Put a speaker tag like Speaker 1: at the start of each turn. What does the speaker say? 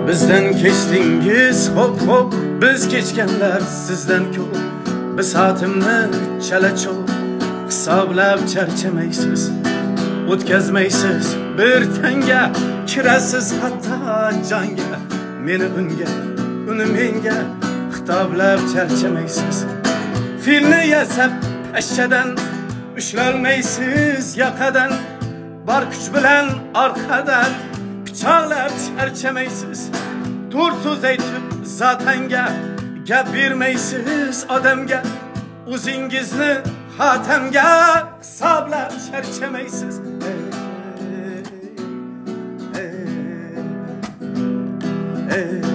Speaker 1: Bizden kechdingiz hop hop, biz kechganlar sizdan ko'p. Biz soatimni chala-cho'p hisoblab charchamaysiz, o'tkazmaysiz bir tanga, kirasiz hatto jonga. Meni unga, uni menga xitoblab charchamaysiz. Filni yasab ashchadan ushlolmaysiz yoqadan, bor kuch bilan orqadan pichoqlab charchamaysiz. To'rt so'z aytib zotanga gap bermaysiz odamga, o'zingizni xotamga hisoblab charchamaysiz. Hey, hey, hey.